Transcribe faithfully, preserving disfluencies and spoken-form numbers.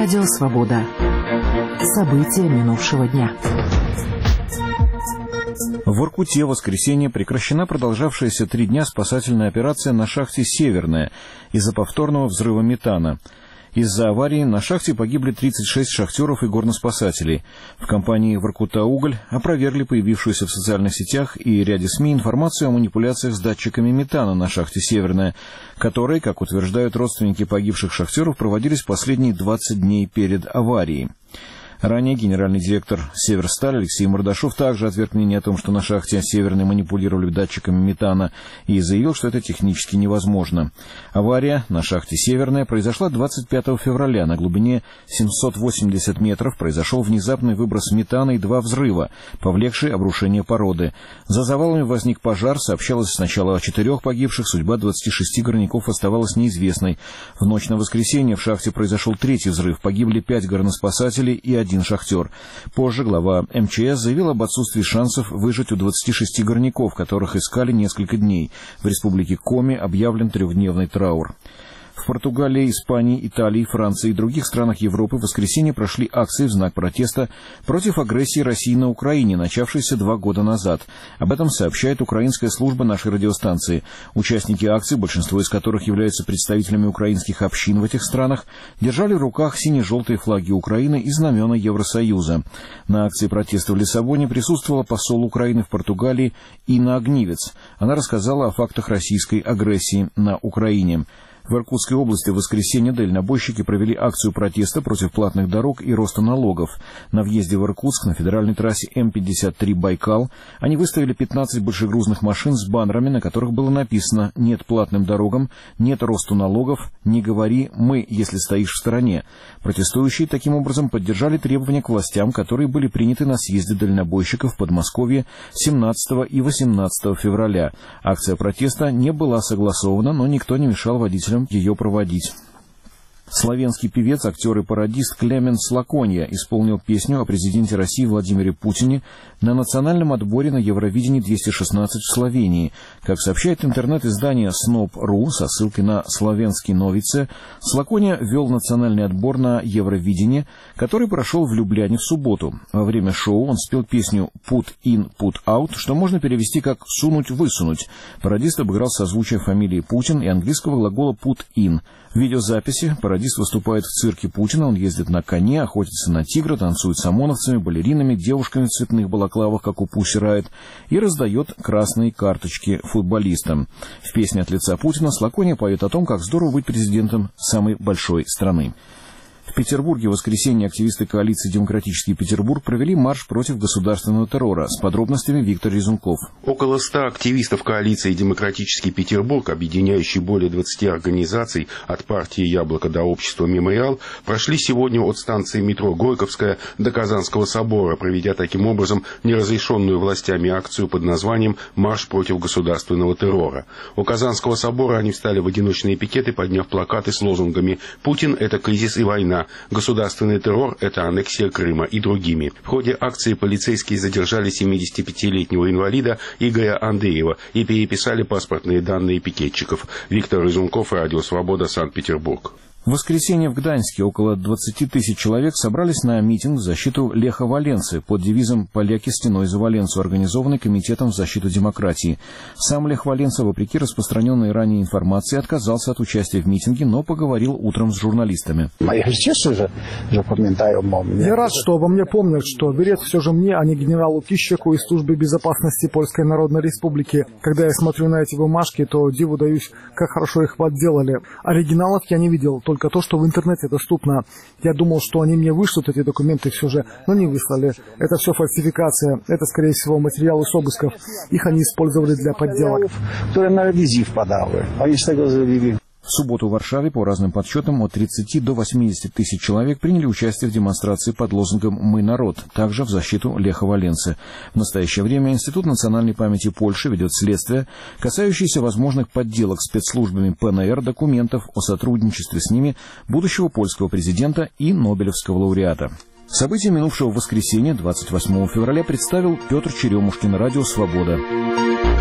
Радио «Свобода». События минувшего дня. В Воркуте в воскресенье прекращена продолжавшаяся три дня спасательная операция на шахте «Северная» из-за повторного взрыва метана. Из-за аварии на шахте погибли тридцать шесть шахтеров и горноспасателей. В компании «Воркута-Уголь» опровергли появившуюся в социальных сетях и ряде СМИ информацию о манипуляциях с датчиками метана на шахте «Северная», которые, как утверждают родственники погибших шахтеров, проводились последние двадцать дней перед аварией. Ранее генеральный директор «Северсталь» Алексей Мордашов также отверг мнение о том, что на шахте «Северной» манипулировали датчиками метана, и заявил, что это технически невозможно. Авария на шахте «Северная» произошла двадцать пятого февраля. На глубине семьсот восемьдесят метров произошел внезапный выброс метана и два взрыва, повлекшие обрушение породы. За завалами возник пожар, сообщалось сначала о четырех погибших, судьба двадцати шести горняков оставалась неизвестной. В ночь на воскресенье в шахте произошел третий взрыв, погибли пять горноспасателей и один шахтер. Позже глава эм че эс заявил об отсутствии шансов выжить у двадцати шести горняков, которых искали несколько дней. В республике Коми объявлен трехдневный траур. В Португалии, Испании, Италии, Франции и других странах Европы в воскресенье прошли акции в знак протеста против агрессии России на Украине, начавшейся два года назад. Об этом сообщает украинская служба нашей радиостанции. Участники акций, большинство из которых являются представителями украинских общин в этих странах, держали в руках сине-желтые флаги Украины и знамена Евросоюза. На акции протеста в Лиссабоне присутствовала посол Украины в Португалии Инна Огнивец. Она рассказала о фактах российской агрессии на Украине. В Иркутской области в воскресенье дальнобойщики провели акцию протеста против платных дорог и роста налогов. На въезде в Иркутск на федеральной трассе эм пятьдесят три «Байкал» они выставили пятнадцать большегрузных машин с баннерами, на которых было написано «Нет платным дорогам», «Нет росту налогов», «Не говори «мы», если стоишь в стороне». Протестующие таким образом поддержали требования к властям, которые были приняты на съезде дальнобойщиков в Подмосковье семнадцатого и восемнадцатого февраля. Акция протеста не была согласована, но никто не мешал водителям ее проводить. Словенский певец, актер и пародист Клемен Слаконья исполнил песню о президенте России Владимире Путине на национальном отборе на Евровидении двести шестнадцать в Словении. Как сообщает интернет-издание СНОП точка ру со ссылкой на словенский новице, Слаконья вел национальный отбор на Евровидение, который прошел в Любляне в субботу. Во время шоу он спел песню «Put in, put out», что можно перевести как «сунуть-высунуть». Пародист обыграл созвучие фамилии Путин и английского глагола «put in». В видеозаписи пародист выступает в цирке Путина, он ездит на коне, охотится на тигра, танцует с ОМОНовцами, балеринами, девушками в цветных балаклавах, как у Пусси Райт, и раздает красные карточки футболистам. В песне от лица Путина Слаконья поет о том, как здорово быть президентом самой большой страны. В Петербурге в воскресенье активисты коалиции «Демократический Петербург» провели марш против государственного террора. С подробностями Виктор Резунков. Около ста активистов коалиции «Демократический Петербург», объединяющей более двадцати организаций от партии «Яблоко» до общества «Мемориал», прошли сегодня от станции метро Горьковская до Казанского собора, проведя таким образом неразрешенную властями акцию под названием «Марш против государственного террора». У Казанского собора они встали в одиночные пикеты, подняв плакаты с лозунгами «Путин – это кризис и война», «Государственный террор – это аннексия Крыма» и другими. В ходе акции полицейские задержали семидесятипятилетнего инвалида Игоря Андреева и переписали паспортные данные пикетчиков. Виктор Резунков, Радио «Свобода», Санкт-Петербург. В воскресенье в Гданьске около двадцати тысяч человек собрались на митинг в защиту Леха Валенсы под девизом «Поляки стеной за Валенсу», организованный Комитетом в защиту демократии. Сам Лех Валенса, вопреки распространенной ранее информации, отказался от участия в митинге, но поговорил утром с журналистами. Я рад, что обо мне помнят, что верят все же мне, а не генералу Тищаку из Службы безопасности Польской Народной Республики. Когда я смотрю на эти бумажки, то диву даюсь, как хорошо их подделали. Оригиналов я не видел, только то, что в интернете доступно. Я думал, что они мне вышлют эти документы все же, но не выслали. Это все фальсификация. Это, скорее всего, материалы с обысков. Их они использовали для подделок. В субботу в Варшаве, по разным подсчетам, от тридцати до восьмидесяти тысяч человек приняли участие в демонстрации под лозунгом «Мы народ», также в защиту Леха Валенсы. В настоящее время Институт национальной памяти Польши ведет следствие, касающееся возможных подделок спецслужбами пэ эн эр документов о сотрудничестве с ними будущего польского президента и Нобелевского лауреата. События минувшего воскресенья, двадцать восьмого февраля, представил Петр Черемушкин, Радио «Свобода».